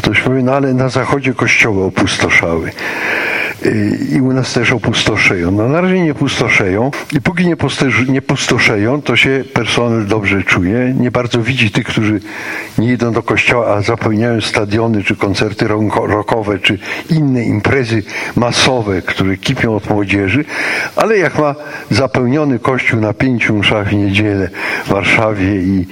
Ktoś powie, no ale na zachodzie kościoły opustoszały. I u nas też opustoszeją. No na razie nie pustoszeją i póki nie pustoszeją, to się personel dobrze czuje. Nie bardzo widzi tych, którzy nie idą do kościoła, a zapełniają stadiony, czy koncerty rockowe, czy inne imprezy masowe, które kipią od młodzieży. Ale jak ma zapełniony kościół na 5 mszach w niedzielę w Warszawie i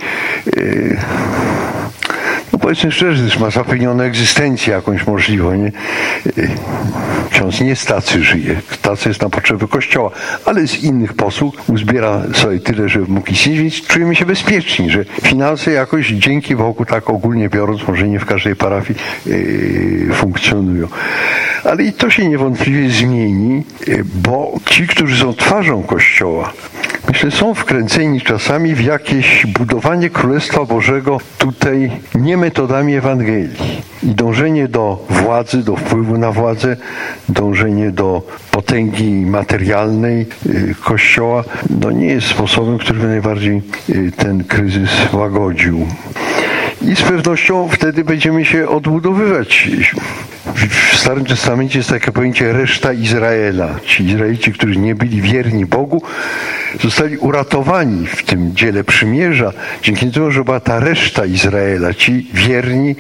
no powiedzmy szczerze, też ma zapewnioną egzystencję jakąś możliwą, nie? Ksiądz nie z tacy żyje, tacy jest na potrzeby Kościoła, ale z innych posług uzbiera sobie tyle, żeby mógł istnieć, więc czujemy się bezpieczni, że finanse jakoś dzięki Bogu, tak ogólnie biorąc, może nie w każdej parafii funkcjonują. Ale i to się niewątpliwie zmieni, bo ci, którzy są twarzą Kościoła, myślę, są wkręceni czasami w jakieś budowanie Królestwa Bożego tutaj nie metodami Ewangelii. I dążenie do władzy, do wpływu na władzę, dążenie do potęgi materialnej Kościoła, no nie jest sposobem, który by najbardziej ten kryzys łagodził. I z pewnością wtedy będziemy się odbudowywać. W Starym Testamencie jest takie pojęcie reszta Izraela. Ci Izraelici, którzy nie byli wierni Bogu, zostali uratowani w tym dziele przymierza dzięki temu, że była ta reszta Izraela, ci wierni,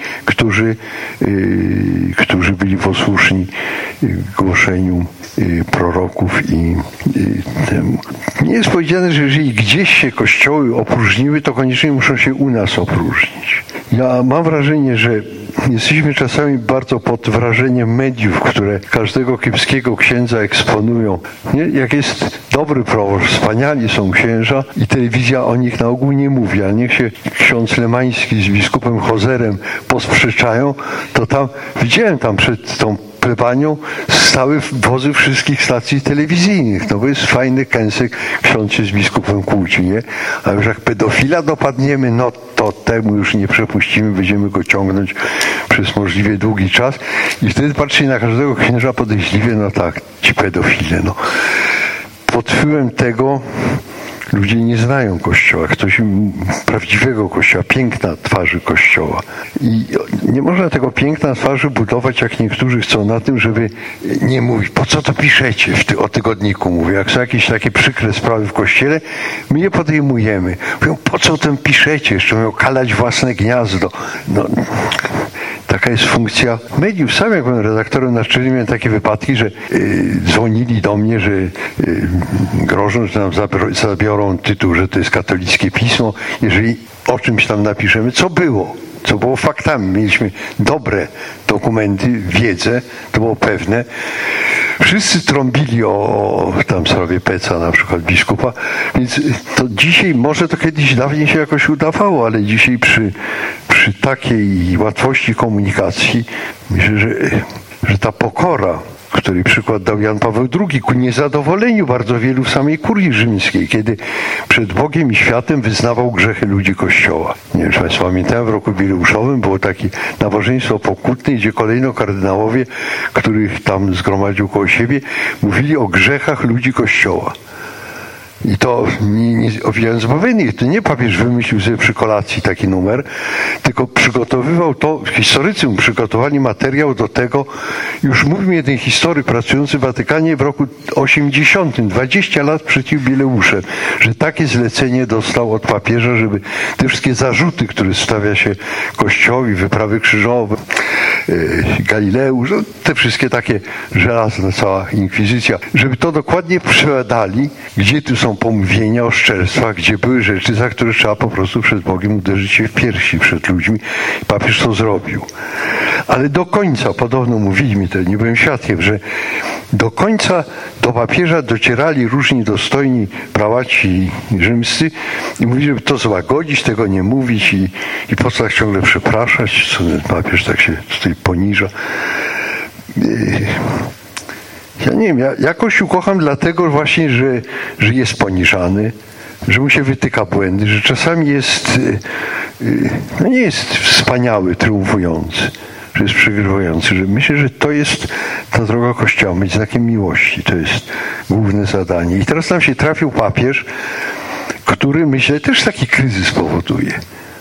którzy byli posłuszni głoszeniu proroków i temu. Nie jest powiedziane, że jeżeli gdzieś się kościoły opróżniły, to koniecznie muszą się u nas opróżnić. Ja mam wrażenie, że jesteśmy czasami bardzo pod wrażeniem mediów, które każdego kiepskiego księdza eksponują. Nie? Jak jest dobry proboszcz, wspaniali są księża i telewizja o nich na ogół nie mówi, ale niech się ksiądz Lemański z biskupem Hozerem posprzeczają, to tam, widziałem tam przed tą plebanią stały wozy wszystkich stacji telewizyjnych. No bo jest fajny kęsek, ksiądz się z biskupem kłóci, nie? A już jak pedofila dopadniemy, no to temu już nie przepuścimy, będziemy go ciągnąć przez możliwie długi czas i wtedy patrzy na każdego księża podejrzliwie, no tak, ci pedofile, no. Pod wpływem tego ludzie nie znają Kościoła, ktoś prawdziwego Kościoła, piękna twarzy Kościoła. I nie można tego piękna twarzy budować, jak niektórzy chcą, na tym, żeby nie mówić, po co to piszecie o tygodniku, mówię. Jak są jakieś takie przykre sprawy w Kościele, my je podejmujemy. Mówią, po co tym piszecie? Jeszcze mają kalać własne gniazdo. No, taka jest funkcja mediów. Sam jak byłem redaktorem naczelnym, miałem takie wypadki, że dzwonili do mnie, że grożą, że nam zabiorą tytuł, że to jest katolickie pismo, jeżeli o czymś tam napiszemy, co było faktami. Mieliśmy dobre dokumenty, wiedzę, to było pewne. Wszyscy trąbili o tam sprawie Peca, na przykład biskupa, więc to dzisiaj, może to kiedyś dawniej się jakoś udawało, ale dzisiaj przy takiej łatwości komunikacji myślę, że ta pokora, której przykład dał Jan Paweł II, ku niezadowoleniu bardzo wielu w samej kurii rzymskiej, kiedy przed Bogiem i światem wyznawał grzechy ludzi Kościoła. Nie wiem, czy Państwo pamiętają, w roku jubileuszowym było takie nabożeństwo pokutne, gdzie kolejno kardynałowie, których tam zgromadził koło siebie, mówili o grzechach ludzi Kościoła. I to nie owijając bawełny, to nie papież wymyślił sobie przy kolacji taki numer, tylko przygotowywał to, historycy mu przygotowali materiał do tego, już mówił mi jeden historyk pracujący w Watykanie w roku 80, 20 lat przed jubileuszem, że takie zlecenie dostał od papieża, żeby te wszystkie zarzuty, które stawia się Kościołowi, wyprawy krzyżowe, Galileusz, no, te wszystkie takie żelazne, cała inkwizycja, żeby to dokładnie przebadali, gdzie tu są pomówienia, oszczerstwa, gdzie były rzeczy, za które trzeba po prostu przed Bogiem uderzyć się w piersi przed ludźmi. Papież to zrobił. Ale do końca, podobno mówili mi to, nie byłem świadkiem, że do końca do papieża docierali różni dostojni prałaci rzymscy i mówili, żeby to złagodzić, tego nie mówić i po co tak ciągle przepraszać, co ten papież tak się tutaj poniża. Ja nie wiem, ja Kościół kocham dlatego właśnie, że jest poniżany, że mu się wytyka błędy, że czasami jest, no nie jest wspaniały, triumfujący, że jest przegrywający. Że myślę, że to jest ta droga Kościoła, być znakiem miłości. To jest główne zadanie. I teraz nam się trafił papież, który, myślę, też taki kryzys powoduje.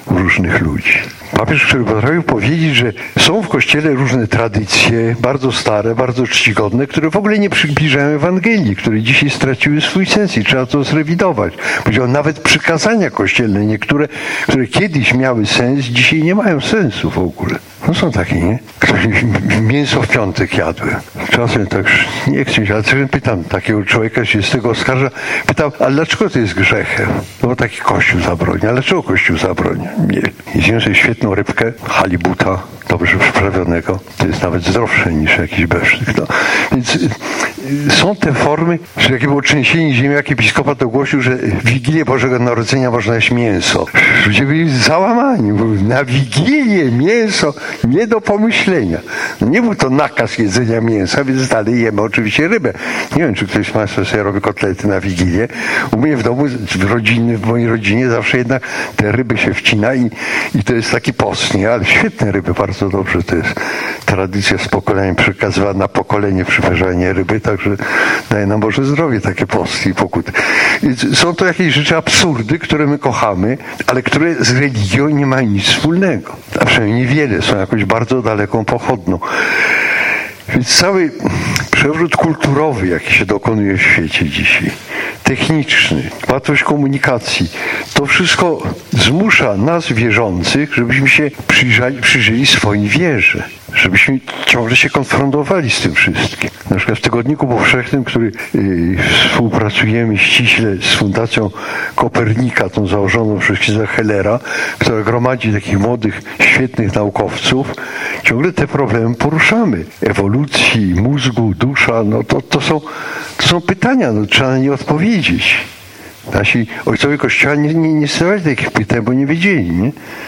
u różnych ludzi. Papież, który potrafił powiedzieć, że są w Kościele różne tradycje, bardzo stare, bardzo czcigodne, które w ogóle nie przybliżają Ewangelii, które dzisiaj straciły swój sens i trzeba to zrewidować. Powiedział, nawet przykazania kościelne, niektóre, które kiedyś miały sens, dzisiaj nie mają sensu w ogóle. No są takie, nie? Ktoś mięso w piątek jadłem. Czasem tak nie chcę, ale czasem pytam takiego człowieka, się z tego oskarża, pytam, a dlaczego to jest grzechem? No bo taki Kościół zabroni. Ale dlaczego Kościół zabroni? Nie. Zjem sobie świetną rybkę, halibuta, dobrze przyprawionego. To jest nawet zdrowsze niż jakiś besztyk. No. Więc są te formy, że jakie było trzęsienie ziemi, jak episkopat ogłosił, że w Wigilię Bożego Narodzenia można jeść mięso. Ludzie byli załamani. Na Wigilię mięso nie do pomyślenia. No nie był to nakaz jedzenia mięsa, więc dalej jemy oczywiście rybę. Nie wiem, czy ktoś z Państwa sobie robi kotlety na Wigilię. U mnie w domu, w mojej rodzinie zawsze jednak te ryby się wcina i to jest taki post, nie? Ale świetne ryby, bardzo dobrze. To jest tradycja z pokolenia przekazywana na pokolenie przyważanie ryby, także daje nam Boże zdrowie takie posty i pokuty. Więc są to jakieś rzeczy absurdy, które my kochamy, ale które z religią nie mają nic wspólnego. A przynajmniej niewiele, są jakoś bardzo daleką pochodną. Więc cały przewrót kulturowy, jaki się dokonuje w świecie dzisiaj, techniczny, łatwość komunikacji, to wszystko zmusza nas wierzących, żebyśmy się przyjrzeli swojej wierze, żebyśmy ciągle się konfrontowali z tym wszystkim. Na przykład w Tygodniku Powszechnym, który współpracujemy ściśle z Fundacją Kopernika, tą założoną przez księdza Hellera, która gromadzi takich młodych, świetnych naukowców, ciągle te problemy poruszamy. Ewolucji, mózgu, dusza, no to są pytania, no, trzeba na nie odpowiedzieć. Nasi ojcowie Kościoła nie stawiali takich pytań, bo nie wiedzieli, nie?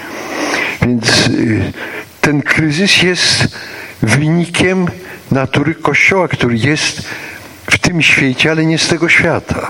Więc ten kryzys jest wynikiem natury Kościoła, który jest w tym świecie, ale nie z tego świata.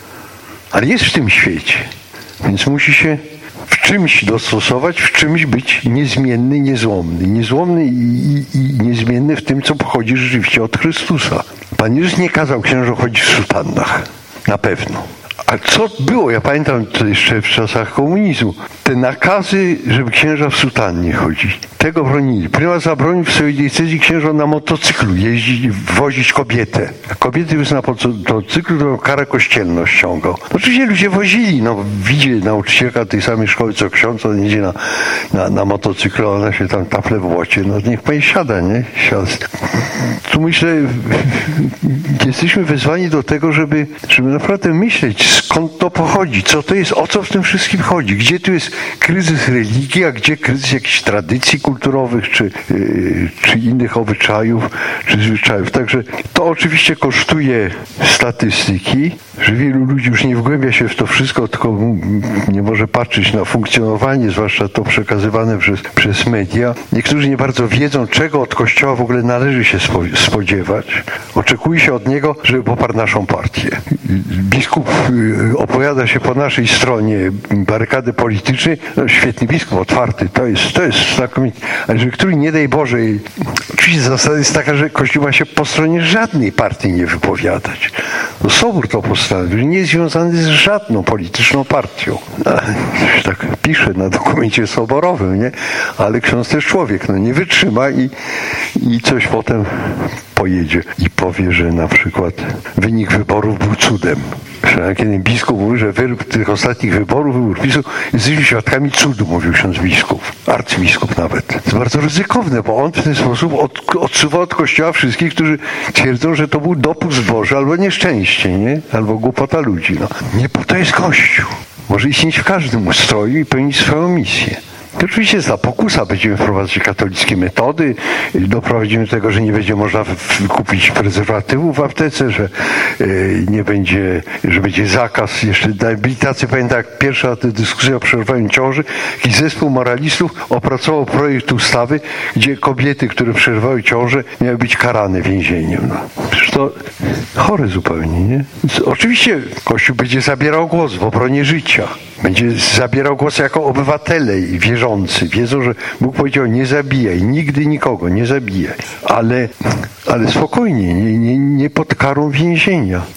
Ale jest w tym świecie. Więc musi się w czymś dostosować, w czymś być niezmienny, niezłomny. Niezłomny i niezmienny w tym, co pochodzi rzeczywiście od Chrystusa. Pan Jezus nie kazał księżom chodzić w sutannach. Na pewno. A co było? Ja pamiętam to jeszcze w czasach komunizmu. Te nakazy, żeby księża w sutannie chodzić. Tego bronili. Prymas zabronił w swojej diecezji księżom na motocyklu jeździć, wozić kobietę. A kobiety już na motocyklu to karę kościelną ściągał. Oczywiście ludzie wozili. No, widzi nauczycielka tej samej szkoły co ksiądz, on jedzie na motocyklu, ona się tam tafle w błocie. No niech pani siada, nie? Siada. Tu myślę, jesteśmy wezwani do tego, żeby naprawdę myśleć, skąd to pochodzi, co to jest, o co w tym wszystkim chodzi, gdzie tu jest kryzys religii, a gdzie kryzys jakichś tradycji kulturowych, czy innych obyczajów, czy zwyczajów. Także to oczywiście kosztuje statystyki, że wielu ludzi już nie wgłębia się w to wszystko, tylko nie może patrzeć na funkcjonowanie, zwłaszcza to przekazywane przez media. Niektórzy nie bardzo wiedzą, czego od Kościoła w ogóle należy się spodziewać. Oczekuje się od niego, żeby poparł naszą partię. Biskup opowiada się po naszej stronie barykady politycznej. No, świetny biskup, otwarty, to jest znakomity. Ale że który, nie daj Boże, oczywiście zasada jest taka, że Kościół ma się po stronie żadnej partii nie wypowiadać. No, Sobór to postanowił, nie jest związany z żadną polityczną partią. Tak pisze na dokumencie soborowym, nie? Ale ksiądz też człowiek, no nie wytrzyma i coś potem pojedzie i powie, że na przykład wynik wyborów był cudem. Kiedy biskup mówi, że tych ostatnich wyborów, wybór PiS-u, jesteśmy świadkami cudu, mówił ksiądz biskup, arcybiskup nawet. To jest bardzo ryzykowne, bo on w ten sposób odsuwa od Kościoła wszystkich, którzy twierdzą, że to był dopust Boży albo nieszczęście, nie? Albo głupota ludzi. No. Nie po to jest Kościół. Może istnieć w każdym ustroju i pełnić swoją misję. To oczywiście jest ta pokusa, będziemy wprowadzać katolickie metody, doprowadzimy do tego, że nie będzie można kupić prezerwatywów w aptece, że nie będzie, że będzie zakaz. Jeszcze byli tacy, pamiętam, jak pierwsza dyskusja o przerwaniu ciąży, jakiś zespół moralistów opracował projekt ustawy, gdzie kobiety, które przerwały ciążę, miały być karane więzieniem. No. Przecież to chore zupełnie, nie? Więc oczywiście Kościół będzie zabierał głos w obronie życia. Będzie zabierał głos jako obywatele i wierzący. Wiedzą, że Bóg powiedział, nie zabijaj, nigdy nikogo, nie zabijaj. Ale spokojnie, nie pod karą więzienia.